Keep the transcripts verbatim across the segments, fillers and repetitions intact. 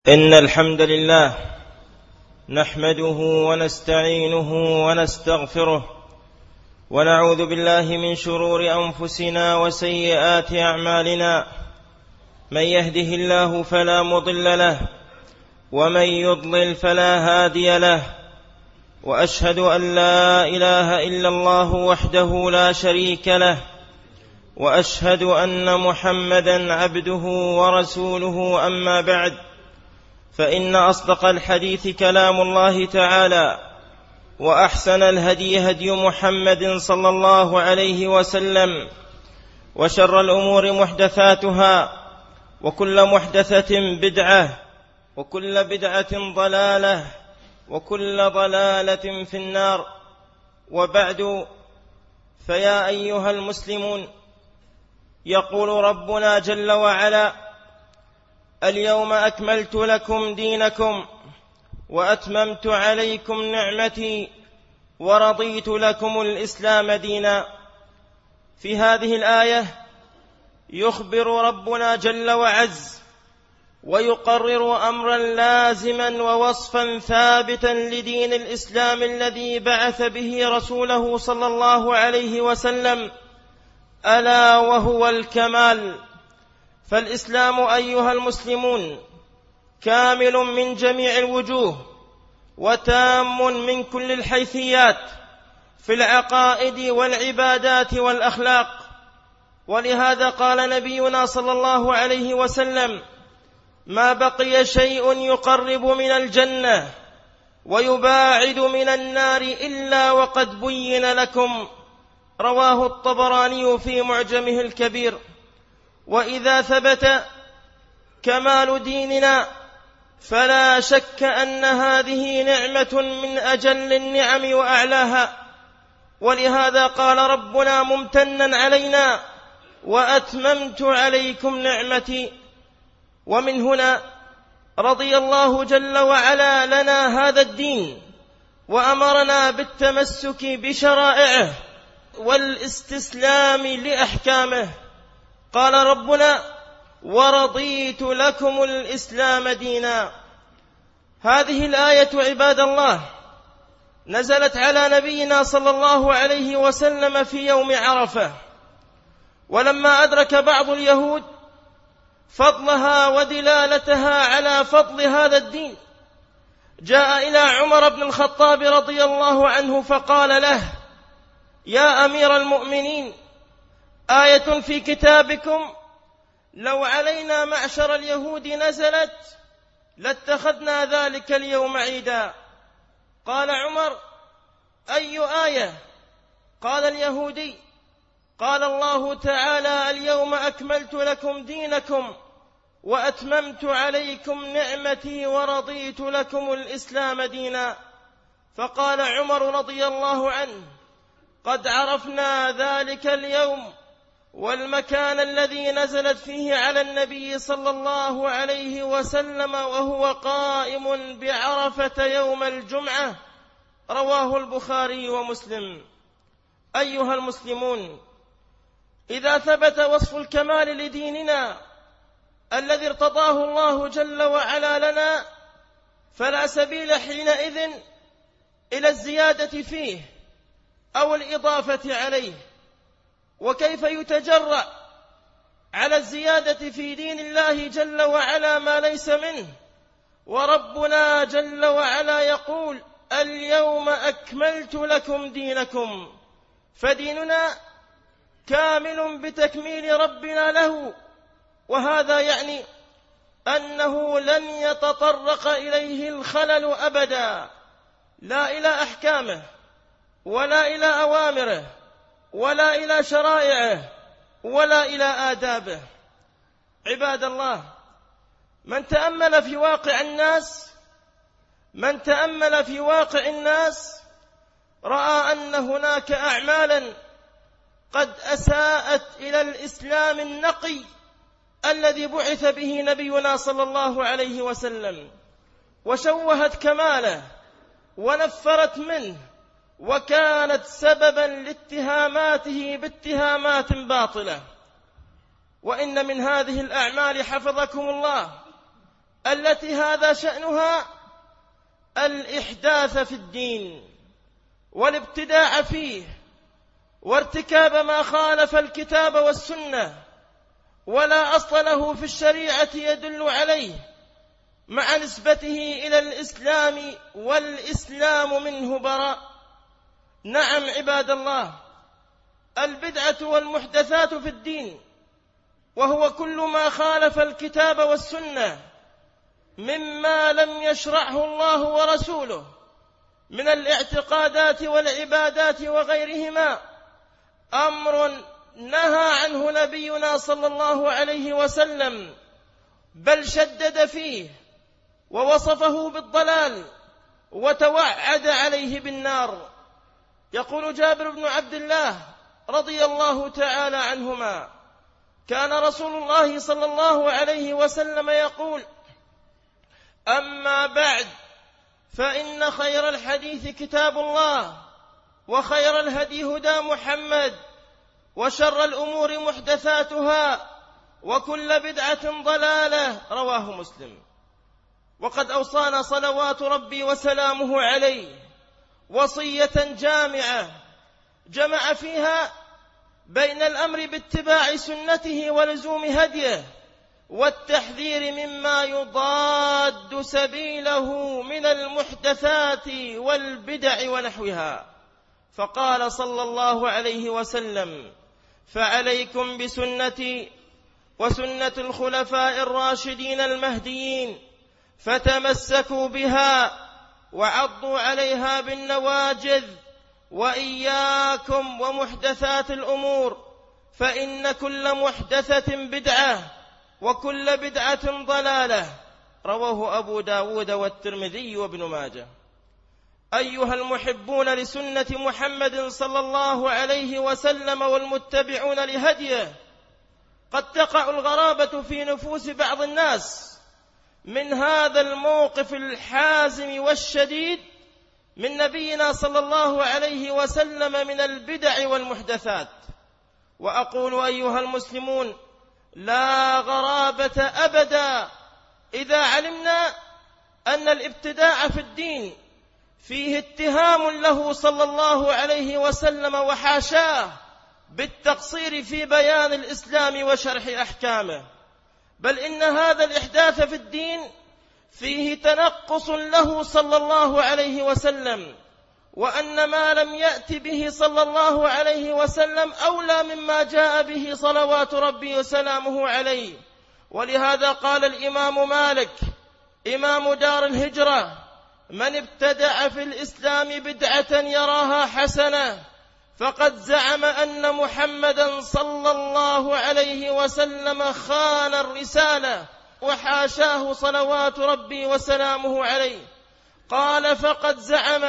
إن الحمد لله نحمده ونستعينه ونستغفره ونعوذ بالله من شرور أنفسنا وسيئات أعمالنا. من يهده الله فلا مضل له ومن يضلل فلا هادي له، وأشهد أن لا إله إلا الله وحده لا شريك له، وأشهد أن محمدا عبده ورسوله. أما بعد، فإن أصدق الحديث كلام الله تعالى، وأحسن الهدي هدي محمد صلى الله عليه وسلم، وشر الأمور محدثاتها، وكل محدثة بدعة، وكل بدعة ضلالة، وكل ضلالة في النار. وبعد، فيا أيها المسلمون، يقول ربنا جل وعلا: اليوم أكملت لكم دينكم وأتممت عليكم نعمتي ورضيت لكم الإسلام دينا. في هذه الآية يخبر ربنا جل وعز ويقرر أمرا لازما ووصفا ثابتا لدين الإسلام الذي بعث به رسوله صلى الله عليه وسلم، ألا وهو الكمال. فالإسلام أيها المسلمون كامل من جميع الوجوه، وتام من كل الحيثيات في العقائد والعبادات والأخلاق. ولهذا قال نبينا صلى الله عليه وسلم: ما بقي شيء يقرب من الجنة ويباعد من النار إلا وقد بين لكم. رواه الطبراني في معجمه الكبير. وإذا ثبت كمال ديننا فلا شك أن هذه نعمة من أجل النعم وأعلاها. ولهذا قال ربنا ممتنا علينا: وأتممت عليكم نعمتي. ومن هنا رضي الله جل وعلا لنا هذا الدين، وأمرنا بالتمسك بشرائعه والاستسلام لأحكامه. قال ربنا: ورضيت لكم الإسلام دينا. هذه الآية عباد الله نزلت على نبينا صلى الله عليه وسلم في يوم عرفة، ولما أدرك بعض اليهود فضلها ودلالتها على فضل هذا الدين، جاء إلى عمر بن الخطاب رضي الله عنه فقال له: يا أمير المؤمنين، آية في كتابكم لو علينا معشر اليهود نزلت لاتخذنا ذلك اليوم عيدا. قال عمر: أي آية؟ قال اليهودي: قال الله تعالى: اليوم أكملت لكم دينكم وأتممت عليكم نعمتي ورضيت لكم الإسلام دينا. فقال عمر رضي الله عنه: قد عرفنا ذلك اليوم والمكان الذي نزلت فيه على النبي صلى الله عليه وسلم وهو قائم بعرفة يوم الجمعة. رواه البخاري ومسلم. أيها المسلمون، إذا ثبت وصف الكمال لديننا الذي ارتضاه الله جل وعلا لنا، فلا سبيل حينئذ إلى الزيادة فيه أو الإضافة عليه. وكيف يتجرأ على الزيادة في دين الله جل وعلا ما ليس منه، وربنا جل وعلا يقول: اليوم أكملت لكم دينكم. فديننا كامل بتكميل ربنا له، وهذا يعني أنه لن يتطرق إليه الخلل أبدا، لا إلى أحكامه ولا إلى أوامره ولا إلى شرائعه ولا إلى آدابه. عباد الله، من تأمل في واقع الناس من تأمل في واقع الناس رأى أن هناك أعمالا قد أساءت إلى الإسلام النقي الذي بعث به نبينا صلى الله عليه وسلم، وشوهت كماله ونفرت منه، وكانت سببا لاتهاماته باتهامات باطلة. وإن من هذه الأعمال حفظكم الله التي هذا شأنها الإحداث في الدين والابتداع فيه وارتكاب ما خالف الكتاب والسنة ولا أصل له في الشريعة يدل عليه، مع نسبته إلى الإسلام والإسلام منه براء. نعم عباد الله، البدعة والمحدثات في الدين وهو كل ما خالف الكتاب والسنة مما لم يشرعه الله ورسوله من الاعتقادات والعبادات وغيرهما، أمر نهى عنه نبينا صلى الله عليه وسلم، بل شدد فيه ووصفه بالضلال وتوعد عليه بالنار. يقول جابر بن عبد الله رضي الله تعالى عنهما: كان رسول الله صلى الله عليه وسلم يقول: أما بعد، فإن خير الحديث كتاب الله، وخير الهدي هدى محمد، وشر الأمور محدثاتها، وكل بدعة ضلالة. رواه مسلم. وقد أوصانا صلوات ربي وسلامه عليه وصية جامعة جمع فيها بين الأمر باتباع سنته ولزوم هديه والتحذير مما يضاد سبيله من المحدثات والبدع ونحوها. فقال صلى الله عليه وسلم: فعليكم بسنتي وسنة الخلفاء الراشدين المهديين، فتمسكوا بها وعضوا عليها بالنواجذ، وإياكم ومحدثات الأمور، فإن كل محدثة بدعة، وكل بدعة ضلالة. رواه أبو داود والترمذي وابن ماجه. أيها المحبون لسنة محمد صلى الله عليه وسلم والمتبعون لهديه، قد تقع الغرابة في نفوس بعض الناس من هذا الموقف الحازم والشديد من نبينا صلى الله عليه وسلم من البدع والمحدثات. وأقول أيها المسلمون: لا غرابة أبدا إذا علمنا أن الابتداع في الدين فيه اتهام له صلى الله عليه وسلم وحاشاه بالتقصير في بيان الإسلام وشرح أحكامه، بل إن هذا الإحداث في الدين فيه تنقص له صلى الله عليه وسلم، وأن ما لم يأت به صلى الله عليه وسلم أولى مما جاء به صلوات ربي وسلامه عليه. ولهذا قال الإمام مالك إمام دار الهجرة: من ابتدع في الإسلام بدعة يراها حسنة فقد زعم أن محمدا صلى الله عليه وسلم خان الرسالة، وحاشاه صلوات ربي وسلامه عليه. قال: فقد زعم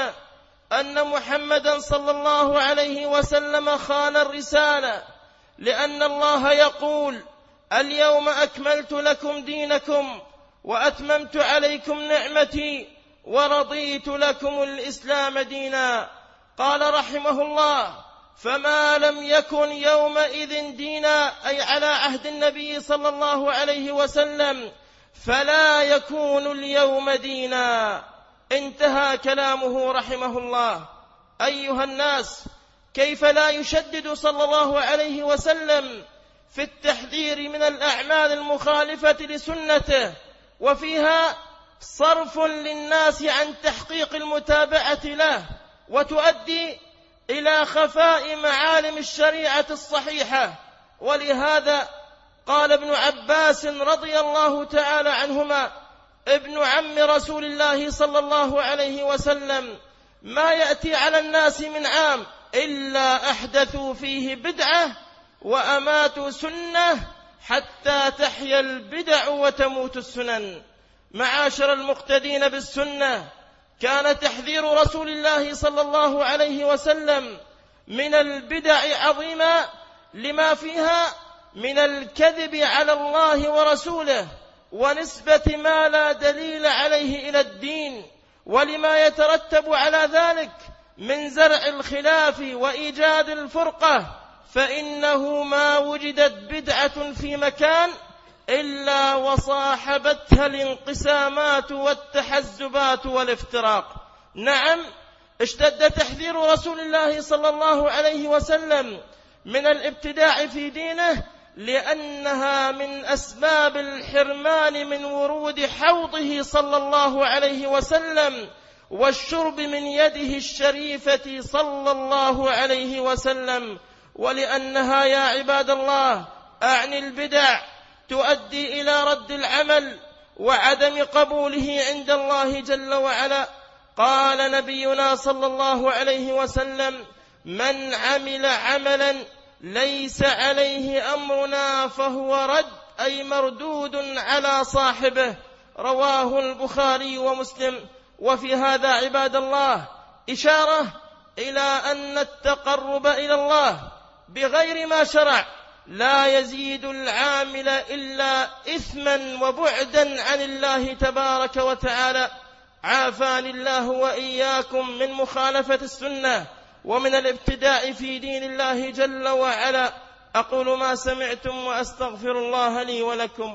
أن محمدا صلى الله عليه وسلم خان الرسالة، لأن الله يقول: اليوم أكملت لكم دينكم وأتممت عليكم نعمتي ورضيت لكم الإسلام دينا. قال رحمه الله: فما لم يكن يومئذ دينا، أي على عهد النبي صلى الله عليه وسلم، فلا يكون اليوم دينا. انتهى كلامه رحمه الله. أيها الناس، كيف لا يشدد صلى الله عليه وسلم في التحذير من الأعمال المخالفة لسنته، وفيها صرف للناس عن تحقيق المتابعة له، وتؤدي إلى خفاء معالم الشريعة الصحيحة. ولهذا قال ابن عباس رضي الله تعالى عنهما ابن عم رسول الله صلى الله عليه وسلم: ما يأتي على الناس من عام إلا أحدثوا فيه بدعة وأماتوا سنة حتى تحيا البدع وتموت السنن. معاشر المقتدين بالسنة، كان تحذير رسول الله صلى الله عليه وسلم من البدع عظيما لما فيها من الكذب على الله ورسوله ونسبة ما لا دليل عليه إلى الدين، ولما يترتب على ذلك من زرع الخلاف وإيجاد الفرقة. فإنه ما وجدت بدعة في مكان إلا وصاحبتها الانقسامات والتحزبات والافتراق. نعم، اشتد تحذير رسول الله صلى الله عليه وسلم من الابتداع في دينه، لأنها من أسباب الحرمان من ورود حوضه صلى الله عليه وسلم والشرب من يده الشريفة صلى الله عليه وسلم، ولأنها يا عباد الله أعني البدع تؤدي إلى رد العمل وعدم قبوله عند الله جل وعلا. قال نبينا صلى الله عليه وسلم: من عمل عملا ليس عليه أمرنا فهو رد، أي مردود على صاحبه. رواه البخاري ومسلم. وفي هذا عباد الله إشارة إلى أن التقرب إلى الله بغير ما شرع لا يزيد العامل إلا إثما وبعدا عن الله تبارك وتعالى. عافاني الله وإياكم من مخالفة السنة ومن الابتداع في دين الله جل وعلا. أقول ما سمعتم وأستغفر الله لي ولكم.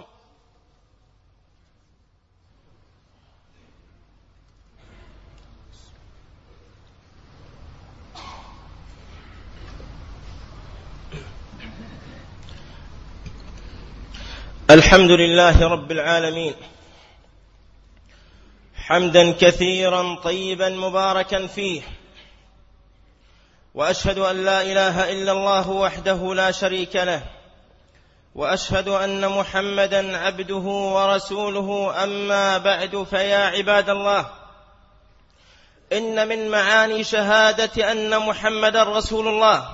الحمد لله رب العالمين، حمدا كثيرا طيبا مباركا فيه، وأشهد أن لا إله إلا الله وحده لا شريك له، وأشهد أن محمدا عبده ورسوله. أما بعد، فيا عباد الله، إن من معاني شهادة أن محمدا رسول الله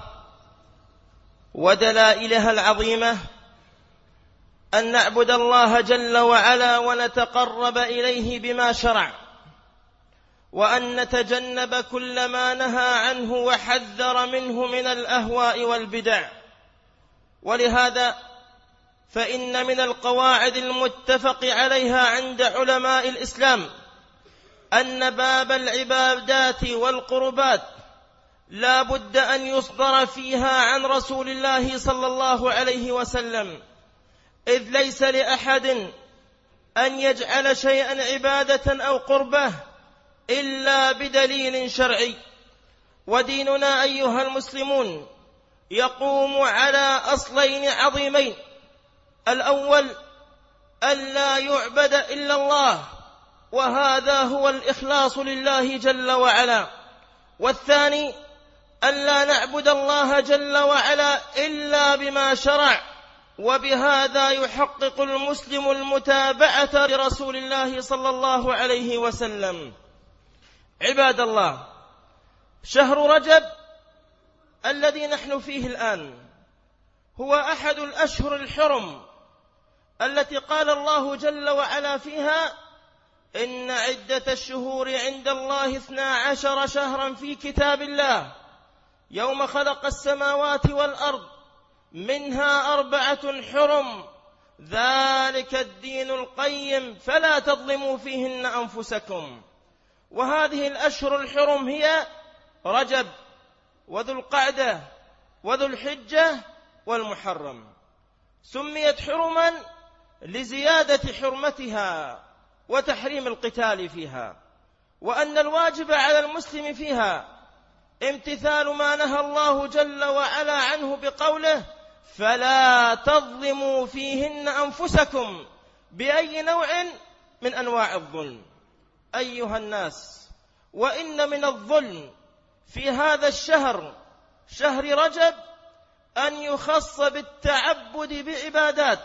ودلائلها العظيمة أن نعبد الله جل وعلا ونتقرب إليه بما شرع، وأن نتجنب كل ما نهى عنه وحذر منه من الأهواء والبدع. ولهذا فإن من القواعد المتفق عليها عند علماء الإسلام أن باب العبادات والقربات لا بد أن يصدر فيها عن رسول الله صلى الله عليه وسلم، إذ ليس لأحد أن يجعل شيئا عبادة أو قربة إلا بدليل شرعي. وديننا أيها المسلمون يقوم على أصلين عظيمين: الأول ألا يعبد إلا الله، وهذا هو الإخلاص لله جل وعلا، والثاني ألا نعبد الله جل وعلا إلا بما شرع، وبهذا يحقق المسلم المتابعة لرسول الله صلى الله عليه وسلم. عباد الله، شهر رجب الذي نحن فيه الآن هو أحد الأشهر الحرم التي قال الله جل وعلا فيها: إن عدة الشهور عند الله اثنا عشر شهرا في كتاب الله يوم خلق السماوات والأرض منها أربعة حرم ذلك الدين القيم فلا تظلموا فيهن أنفسكم. وهذه الأشهر الحرم هي رجب وذو القعدة وذو الحجة والمحرم. سميت حرما لزيادة حرمتها وتحريم القتال فيها، وأن الواجب على المسلم فيها امتثال ما نهى الله جل وعلا عنه بقوله: فلا تظلموا فيهن أنفسكم، بأي نوع من أنواع الظلم. أيها الناس، وإن من الظلم في هذا الشهر، شهر رجب، أن يخص بالتعبد بعبادات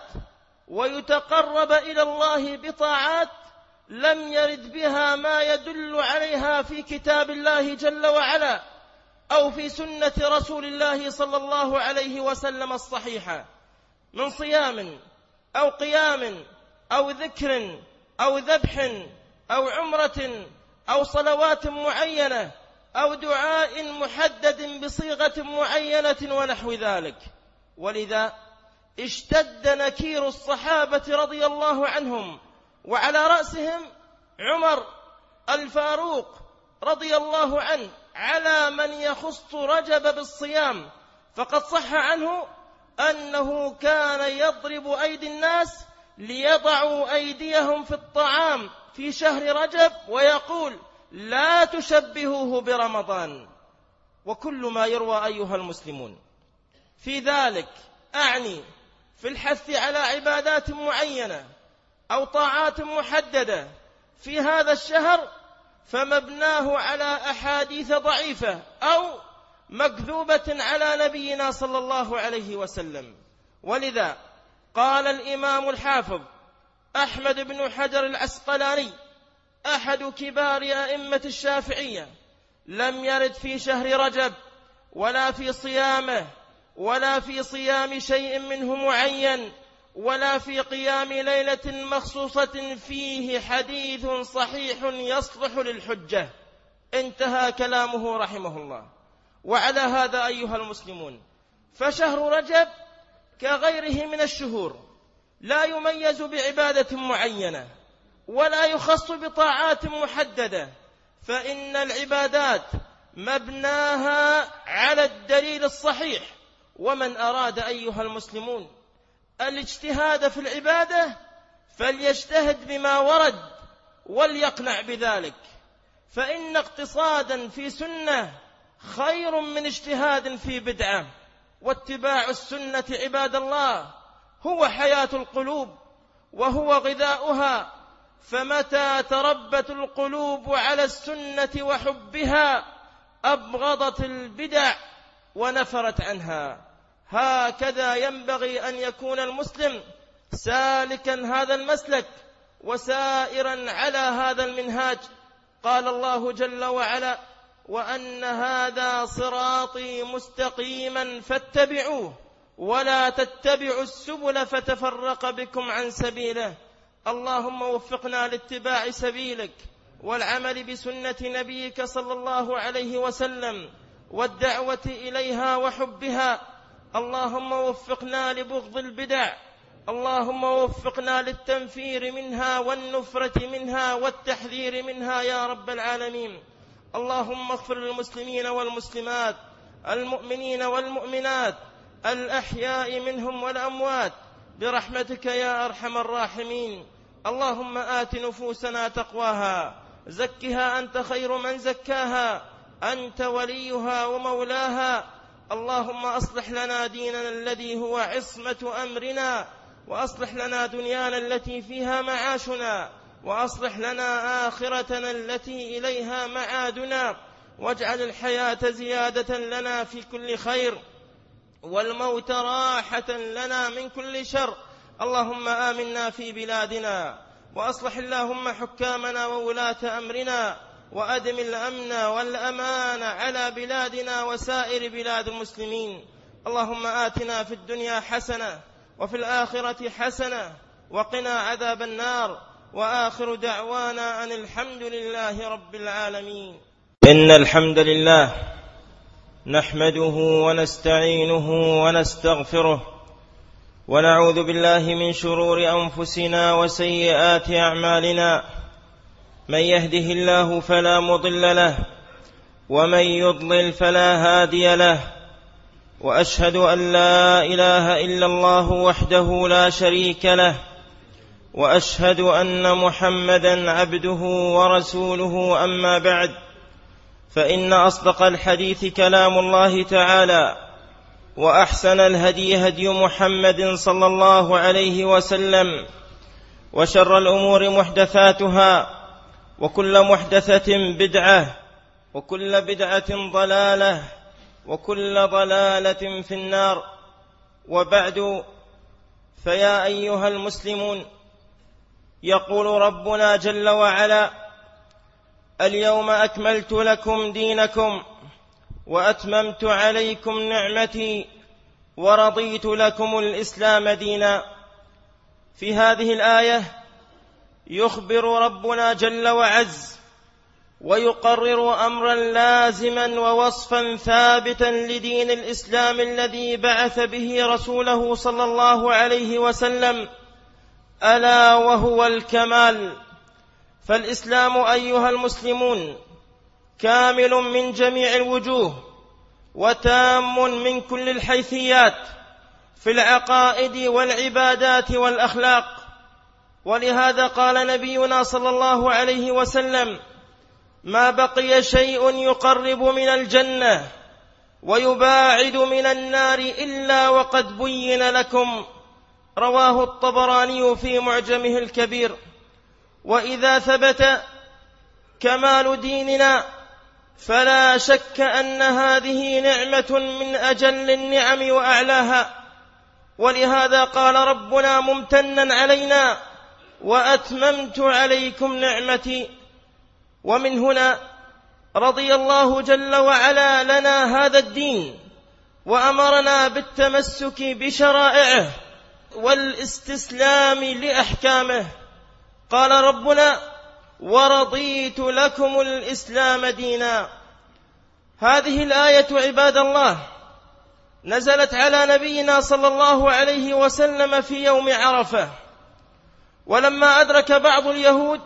ويتقرب إلى الله بطاعات لم يرد بها ما يدل عليها في كتاب الله جل وعلا أو في سنة رسول الله صلى الله عليه وسلم الصحيحة، من صيام أو قيام أو ذكر أو ذبح أو عمرة أو صلوات معينة أو دعاء محدد بصيغة معينة ونحو ذلك. ولذا اشتد نكير الصحابة رضي الله عنهم، وعلى رأسهم عمر الفاروق رضي الله عنه، على من يخص رجب بالصيام. فقد صح عنه أنه كان يضرب أيدي الناس ليضعوا أيديهم في الطعام في شهر رجب ويقول لا تشبهوه برمضان. وكل ما يروى أيها المسلمون في ذلك، أعني في الحث على عبادات معينة أو طاعات محددة في هذا الشهر، فمبناه على أحاديث ضعيفة أو مكذوبة على نبينا صلى الله عليه وسلم. ولذا قال الإمام الحافظ أحمد بن حجر العسقلاني أحد كبار أئمة الشافعية: لم يرد في شهر رجب ولا في صيامه ولا في صيام شيء منه معين ولا في قيام ليلة مخصوصة فيه حديث صحيح يصلح للحجة. انتهى كلامه رحمه الله. وعلى هذا أيها المسلمون، فشهر رجب كغيره من الشهور لا يميز بعبادة معينة ولا يخص بطاعات محددة، فإن العبادات مبناها على الدليل الصحيح. ومن أراد أيها المسلمون الاجتهاد في العبادة فليجتهد بما ورد وليقنع بذلك، فإن اقتصادا في سنة خير من اجتهاد في بدعة. واتباع السنة عباد الله هو حياة القلوب وهو غذاؤها، فمتى تربت القلوب على السنة وحبها أبغضت البدع ونفرت عنها. هكذا ينبغي أن يكون المسلم سالكا هذا المسلك وسائرا على هذا المنهاج. قال الله جل وعلا: وأن هذا صراطي مستقيما فاتبعوه ولا تتبعوا السبل فتفرق بكم عن سبيله. اللهم وفقنا لاتباع سبيلك والعمل بسنة نبيك صلى الله عليه وسلم والدعوة إليها وحبها. اللهم وفقنا لبغض البدع، اللهم وفقنا للتنفير منها والنفرة منها والتحذير منها يا رب العالمين. اللهم اغفر للمسلمين والمسلمات، المؤمنين والمؤمنات، الأحياء منهم والأموات برحمتك يا أرحم الراحمين. اللهم آت نفوسنا تقواها، زكها أنت خير من زكاها، أنت وليها ومولاها. اللهم أصلح لنا ديننا الذي هو عصمة أمرنا، وأصلح لنا دنيانا التي فيها معاشنا، وأصلح لنا آخرتنا التي إليها معادنا، واجعل الحياة زيادة لنا في كل خير والموت راحة لنا من كل شر. اللهم آمنا في بلادنا، وأصلح اللهم حكامنا وولاة أمرنا، وأدم الأمن والأمان على بلادنا وسائر بلاد المسلمين. اللهم آتنا في الدنيا حسنة وفي الآخرة حسنة وقنا عذاب النار. وآخر دعوانا أن الحمد لله رب العالمين. إن الحمد لله نحمده ونستعينه ونستغفره، ونعوذ بالله من شرور أنفسنا وسيئات أعمالنا. من يهده الله فلا مضل له، ومن يضلل فلا هادي له. وأشهد أن لا إله إلا الله وحده لا شريك له، وأشهد أن محمدًا عبده ورسوله. أما بعد، فإن أصدق الحديث كلام الله تعالى، وأحسن الهدي هدي محمد صلى الله عليه وسلم، وشر الأمور محدثاتها، وكل محدثة بدعة، وكل بدعة ضلالة، وكل ضلالة في النار. وبعد، فيا أيها المسلمون، يقول ربنا جل وعلا: اليوم أكملت لكم دينكم وأتممت عليكم نعمتي ورضيت لكم الإسلام دينا. في هذه الآية يخبر ربنا جل وعز ويقرر أمرا لازما ووصفا ثابتا لدين الإسلام الذي بعث به رسوله صلى الله عليه وسلم، ألا وهو الكمال. فالإسلام أيها المسلمون كامل من جميع الوجوه، وتام من كل الحيثيات في العقائد والعبادات والأخلاق. ولهذا قال نبينا صلى الله عليه وسلم: ما بقي شيء يقرب من الجنة ويباعد من النار إلا وقد بين لكم. رواه الطبراني في معجمه الكبير. وإذا ثبت كمال ديننا فلا شك أن هذه نعمة من أجل النعم وأعلاها، ولهذا قال ربنا ممتنا علينا: وأتممت عليكم نعمتي. ومن هنا رضي الله جل وعلا لنا هذا الدين وأمرنا بالتمسك بشرائعه والاستسلام لأحكامه. قال ربنا: ورضيت لكم الإسلام دينا. هذه الآية عباد الله نزلت على نبينا صلى الله عليه وسلم في يوم عرفة، ولما أدرك بعض اليهود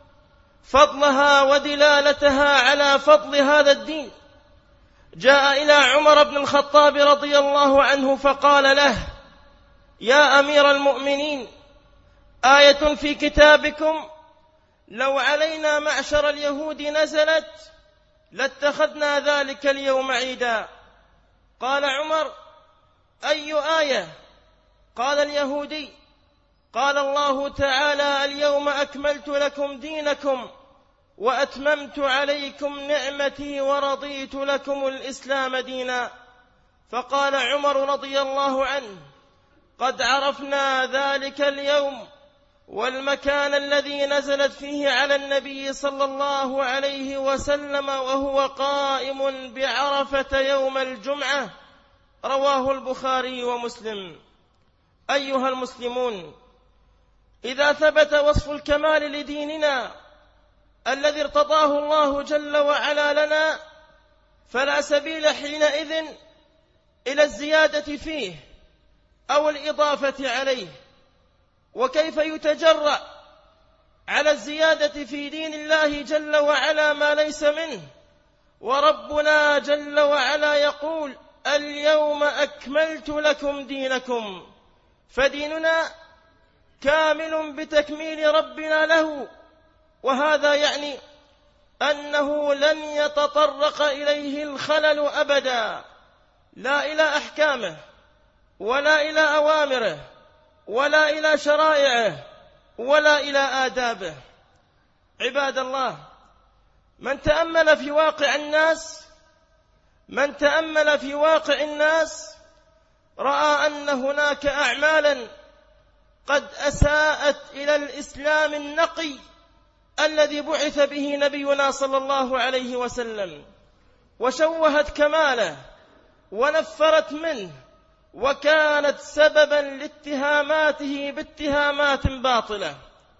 فضلها ودلالتها على فضل هذا الدين جاء إلى عمر بن الخطاب رضي الله عنه فقال له: يا أمير المؤمنين، آية في كتابكم لو علينا معشر اليهود نزلت لاتخذنا ذلك اليوم عيدا. قال عمر: أي آية؟ قال اليهودي: قال الله تعالى: اليوم أكملت لكم دينكم وأتممت عليكم نعمتي ورضيت لكم الإسلام دينا. فقال عمر رضي الله عنه: قد عرفنا ذلك اليوم والمكان الذي نزلت فيه على النبي صلى الله عليه وسلم وهو قائم بعرفة يوم الجمعة. رواه البخاري ومسلم. أيها المسلمون، إذا ثبت وصف الكمال لديننا الذي ارتضاه الله جل وعلا لنا فلا سبيل حينئذ إلى الزيادة فيه أو الإضافة عليه. وكيف يتجرأ على الزيادة في دين الله جل وعلا ما ليس منه، وربنا جل وعلا يقول: اليوم أكملت لكم دينكم. فديننا كامل بتكميل ربنا له، وهذا يعني أنه لن يتطرق إليه الخلل أبدا، لا إلى أحكامه ولا إلى أوامره ولا إلى شرائعه ولا إلى آدابه. عباد الله، من تأمل في واقع الناس من تأمل في واقع الناس رأى أن هناك أعمالا قد أساءت إلى الإسلام النقي الذي بعث به نبينا صلى الله عليه وسلم، وشوهت كماله ونفرت منه، وكانت سببا لاتهاماته باتهامات باطلة.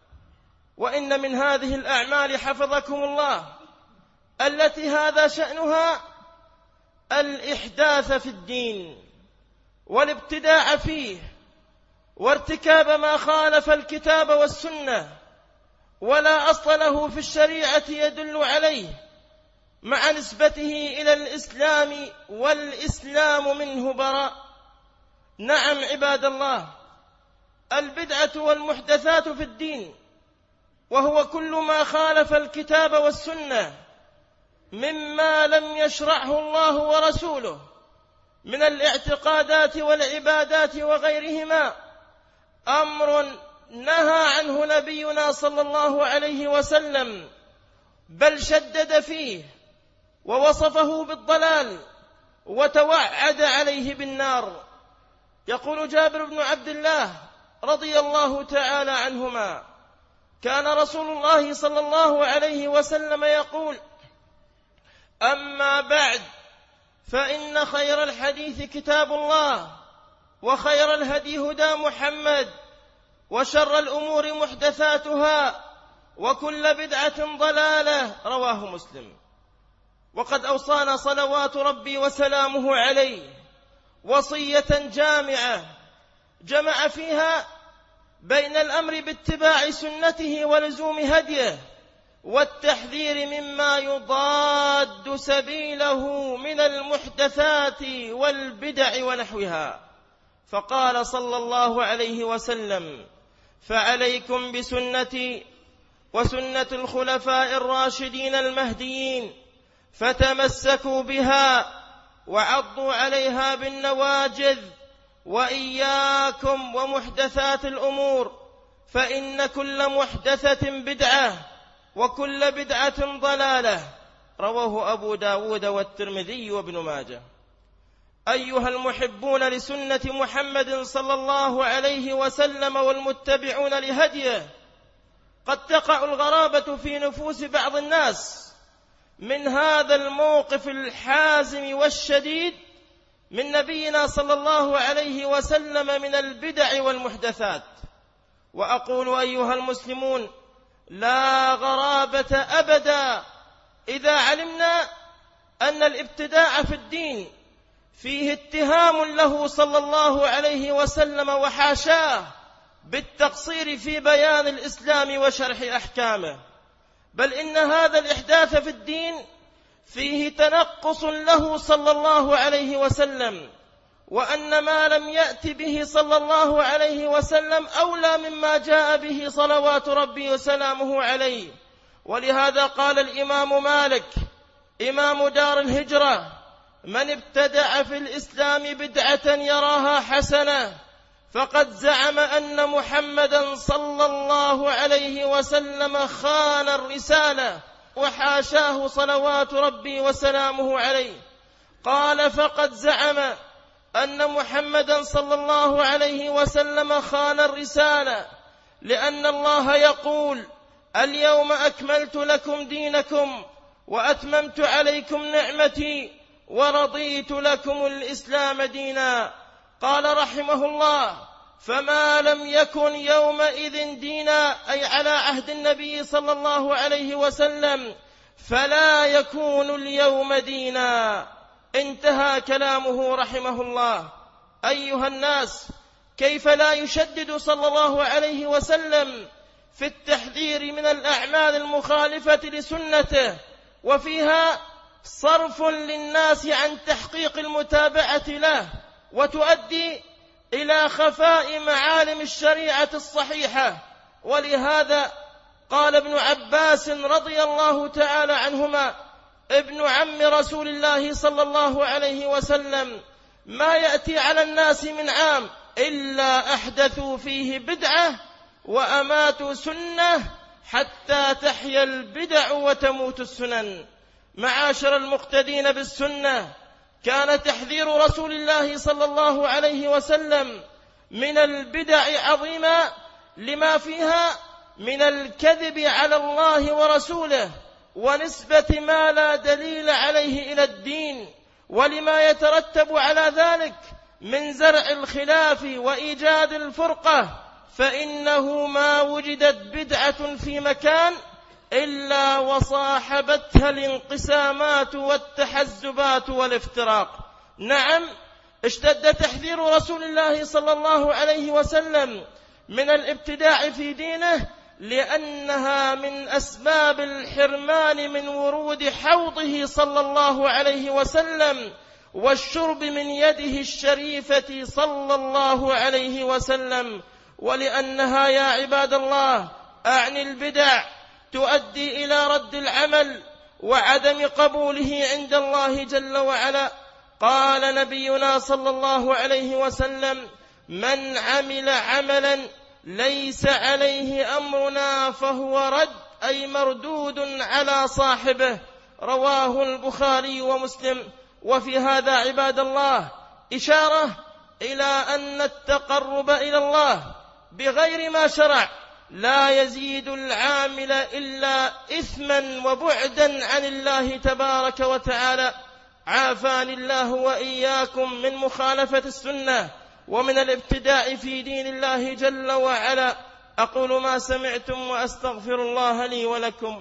وإن من هذه الأعمال حفظكم الله التي هذا شأنها الإحداث في الدين والابتداع فيه وارتكاب ما خالف الكتاب والسنة ولا أصل له في الشريعة يدل عليه مع نسبته إلى الإسلام والإسلام منه براء. نعم عباد الله، البدعة والمحدثات في الدين وهو كل ما خالف الكتاب والسنة مما لم يشرعه الله ورسوله من الاعتقادات والعبادات وغيرهما، أمر نهى عنه نبينا صلى الله عليه وسلم، بل شدد فيه ووصفه بالضلال وتوعد عليه بالنار. يقول جابر بن عبد الله رضي الله تعالى عنهما: كان رسول الله صلى الله عليه وسلم يقول: أما بعد فإن خير الحديث كتاب الله، وخير الهدي هدى محمد، وشر الأمور محدثاتها، وكل بدعة ضلالة. رواه مسلم. وقد أوصانا صلوات ربي وسلامه عليه وصية جامعة جمع فيها بين الأمر باتباع سنته ولزوم هديه والتحذير مما يضاد سبيله من المحدثات والبدع ونحوها. فقال صلى الله عليه وسلم: فعليكم بسنتي وسنة الخلفاء الراشدين المهديين، فتمسكوا بها وعضوا عليها بالنواجذ، وإياكم ومحدثات الأمور، فإن كل محدثة بدعة وكل بدعة ضلالة. رواه أبو داود والترمذي وابن ماجه. أيها المحبون لسنة محمد صلى الله عليه وسلم والمتبعون لهديه، قد تقع الغرابة في نفوس بعض الناس من هذا الموقف الحازم والشديد من نبينا صلى الله عليه وسلم من البدع والمحدثات. وأقول أيها المسلمون: لا غرابة أبدا إذا علمنا أن الابتداع في الدين فيه اتهام له صلى الله عليه وسلم وحاشاه بالتقصير في بيان الإسلام وشرح أحكامه، بل إن هذا الإحداث في الدين فيه تنقص له صلى الله عليه وسلم، وأن ما لم يأت به صلى الله عليه وسلم أولى مما جاء به صلوات ربي وسلامه عليه. ولهذا قال الإمام مالك إمام دار الهجرة: من ابتدع في الإسلام بدعة يراها حسنة فقد زعم أن محمدا صلى الله عليه وسلم خان الرسالة وحاشاه صلوات ربي وسلامه عليه. قال: فقد زعم أن محمدا صلى الله عليه وسلم خان الرسالة، لأن الله يقول: اليوم أكملت لكم دينكم وأتممت عليكم نعمتي ورضيت لكم الإسلام دينا. قال رحمه الله: فما لم يكن يومئذ دينا، أي على عهد النبي صلى الله عليه وسلم، فلا يكون اليوم دينا. انتهى كلامه رحمه الله. أيها الناس، كيف لا يشدد صلى الله عليه وسلم في التحذير من الأعمال المخالفة لسنته، وفيها صرف للناس عن تحقيق المتابعة له، وتؤدي إلى خفاء معالم الشريعة الصحيحة. ولهذا قال ابن عباس رضي الله تعالى عنهما ابن عم رسول الله صلى الله عليه وسلم: ما يأتي على الناس من عام إلا أحدثوا فيه بدعة وأماتوا سنة حتى تحيا البدع وتموت السنن. معاشر المقتدين بالسنة، كان تحذير رسول الله صلى الله عليه وسلم من البدع عظيما لما فيها من الكذب على الله ورسوله ونسبة ما لا دليل عليه إلى الدين، ولما يترتب على ذلك من زرع الخلاف وإيجاد الفرقة، فإنه ما وجدت بدعة في مكان إلا وصاحبتها الانقسامات والتحزبات والافتراق. نعم، اشتد تحذير رسول الله صلى الله عليه وسلم من الابتداع في دينه، لأنها من أسباب الحرمان من ورود حوضه صلى الله عليه وسلم والشرب من يده الشريفة صلى الله عليه وسلم. ولأنها يا عباد الله أعني البدع تؤدي إلى رد العمل وعدم قبوله عند الله جل وعلا. قال نبينا صلى الله عليه وسلم: من عمل عملا ليس عليه أمرنا فهو رد، أي مردود على صاحبه. رواه البخاري ومسلم. وفي هذا عباد الله إشارة إلى أن التقرب إلى الله بغير ما شرع لا يزيد العامل إلا إثما وبعدا عن الله تبارك وتعالى. عافاني الله وإياكم من مخالفة السنة ومن الابتداع في دين الله جل وعلا. أقول ما سمعتم وأستغفر الله لي ولكم.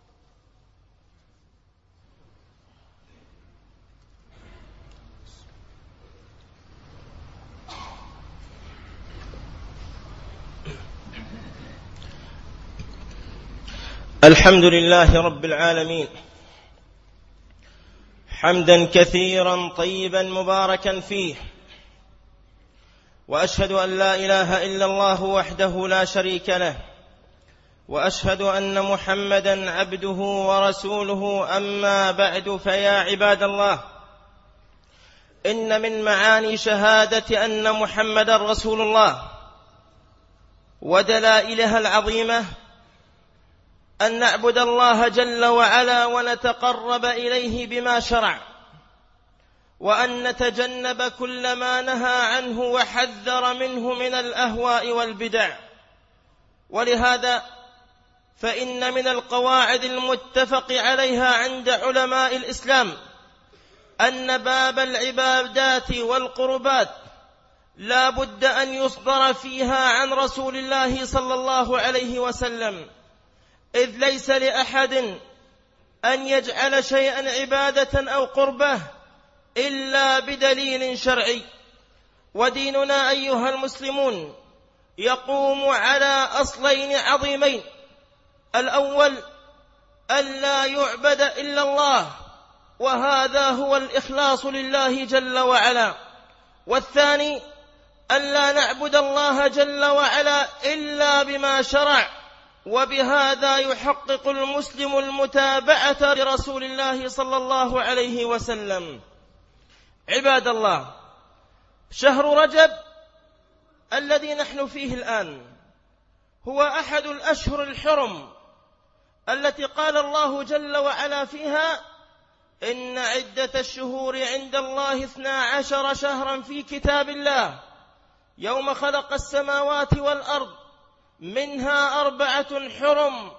الحمد لله رب العالمين، حمدا كثيرا طيبا مباركا فيه، وأشهد أن لا إله إلا الله وحده لا شريك له، وأشهد أن محمدًا عبده ورسوله. أما بعد، فيا عباد الله، إن من معاني شهادة أن محمدًا رسول الله ودلائلها العظيمة أن نعبد الله جل وعلا ونتقرب إليه بما شرع، وأن نتجنب كل ما نهى عنه وحذر منه من الأهواء والبدع. ولهذا فإن من القواعد المتفق عليها عند علماء الإسلام أن باب العبادات والقربات لا بد أن يصدر فيها عن رسول الله صلى الله عليه وسلم، إذ ليس لأحد أن يجعل شيئا عبادة أو قربة إلا بدليل شرعي. وديننا أيها المسلمون يقوم على أصلين عظيمين: الأول ألا يعبد إلا الله، وهذا هو الإخلاص لله جل وعلا، والثاني ألا نعبد الله جل وعلا إلا بما شرع، وبهذا يحقق المسلم المتابعة لرسول الله صلى الله عليه وسلم. عباد الله، شهر رجب الذي نحن فيه الآن هو أحد الأشهر الحرم التي قال الله جل وعلا فيها: إن عدة الشهور عند الله اثنا عشر شهرا في كتاب الله يوم خلق السماوات والأرض منها أربعة حرم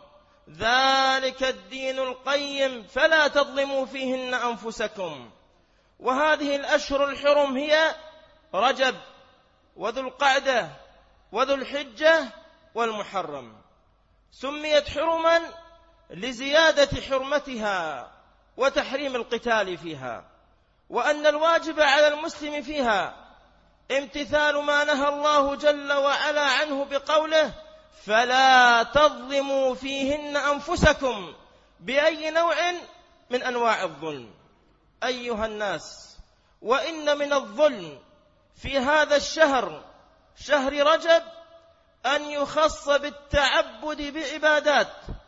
ذلك الدين القيم فلا تظلموا فيهن أنفسكم. وهذه الأشهر الحرم هي رجب وذو القعدة وذو الحجة والمحرم. سميت حرما لزيادة حرمتها وتحريم القتال فيها، وأن الواجب على المسلم فيها امتثال ما نهى الله جل وعلا عنه بقوله: فلا تظلموا فيهن أنفسكم، بأي نوع من أنواع الظلم. أيها الناس، وإن من الظلم في هذا الشهر، شهر رجب، أن يخص بالتعبد بعبادات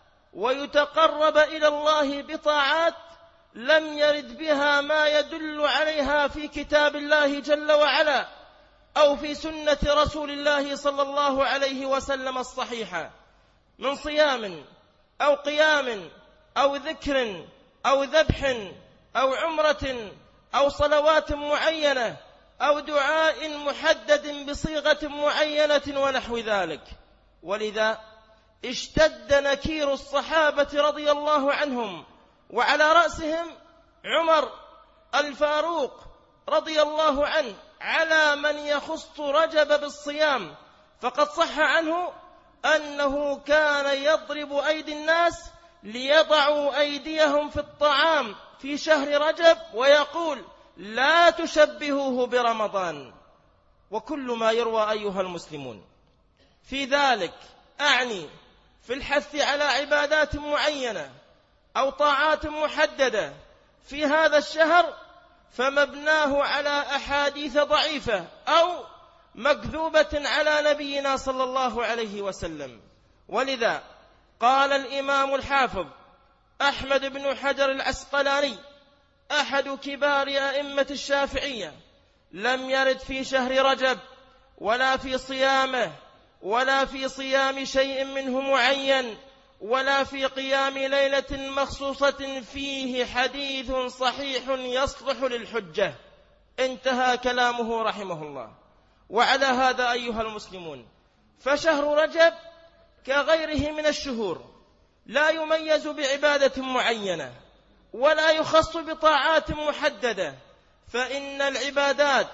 ويتقرب إلى الله بطاعات لم يرد بها ما يدل عليها في كتاب الله جل وعلا أو في سنة رسول الله صلى الله عليه وسلم الصحيحة، من صيام أو قيام أو ذكر أو ذبح أو عمرة أو صلوات معينة أو دعاء محدد بصيغة معينة ونحو ذلك. ولذا اشتد نكير الصحابة رضي الله عنهم، وعلى رأسهم عمر الفاروق رضي الله عنه، على من يخص رجب بالصيام. فقد صح عنه أنه كان يضرب أيدي الناس ليضعوا أيديهم في الطعام في شهر رجب ويقول: لا تشبهوه برمضان. وكل ما يروى أيها المسلمون في ذلك، أعني في الحث على عبادات معينة أو طاعات محددة في هذا الشهر، فمبناه على أحاديث ضعيفة أو مكذوبة على نبينا صلى الله عليه وسلم. ولذا قال الإمام الحافظ أحمد بن حجر العسقلاني أحد كبار أئمة الشافعية: لم يرد في شهر رجب ولا في صيامه ولا في صيام شيء منه معين ولا في قيام ليلة مخصوصة فيه حديث صحيح يصلح للحجة. انتهى كلامه رحمه الله. وعلى هذا أيها المسلمون، فشهر رجب كغيره من الشهور لا يميز بعبادة معينة ولا يخص بطاعات محددة، فإن العبادات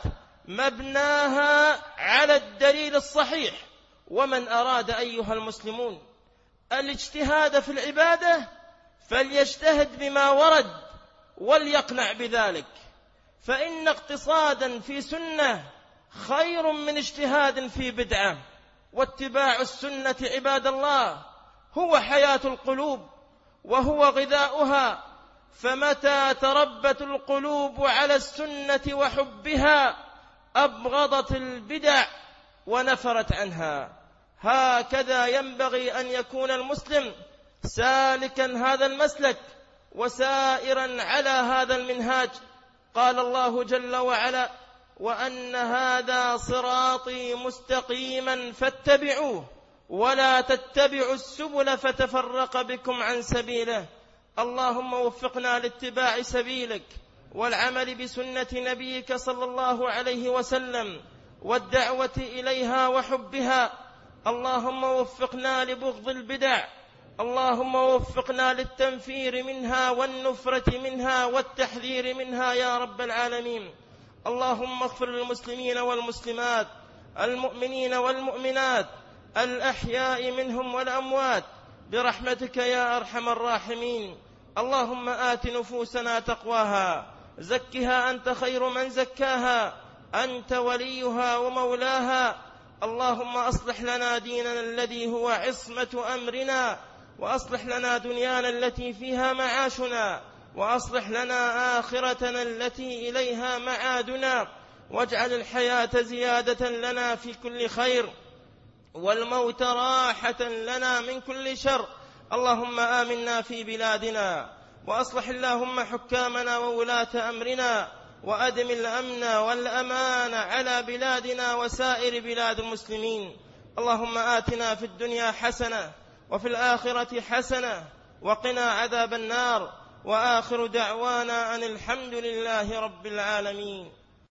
مبناها على الدليل الصحيح. ومن أراد أيها المسلمون الاجتهاد في العبادة فليجتهد بما ورد وليقنع بذلك، فإن اقتصادا في سنة خير من اجتهاد في بدعة. واتباع السنة عباد الله هو حياة القلوب وهو غذاؤها، فمتى تربت القلوب على السنة وحبها أبغضت البدع ونفرت عنها. هكذا ينبغي أن يكون المسلم سالكا هذا المسلك وسائرا على هذا المنهاج. قال الله جل وعلا: وأن هذا صراطي مستقيما فاتبعوه ولا تتبعوا السبل فتفرق بكم عن سبيله. اللهم وفقنا لاتباع سبيلك والعمل بسنة نبيك صلى الله عليه وسلم والدعوة إليها وحبها. اللهم وفقنا لبغض البدع، اللهم وفقنا للتنفير منها والنفرة منها والتحذير منها يا رب العالمين. اللهم اغفر للمسلمين والمسلمات، المؤمنين والمؤمنات، الأحياء منهم والأموات برحمتك يا أرحم الراحمين. اللهم آت نفوسنا تقواها، زكها أنت خير من زكاها، أنت وليها ومولاها. اللهم أصلح لنا ديننا الذي هو عصمة أمرنا، وأصلح لنا دنيانا التي فيها معاشنا، وأصلح لنا آخرتنا التي إليها معادنا، واجعل الحياة زيادة لنا في كل خير والموت راحة لنا من كل شر. اللهم آمنا في بلادنا، وأصلح اللهم حكامنا وولاة أمرنا، وأدم الأمن والأمان على بلادنا وسائر بلاد المسلمين. اللهم آتنا في الدنيا حسنة وفي الآخرة حسنة وقنا عذاب النار. وآخر دعوانا أن الحمد لله رب العالمين.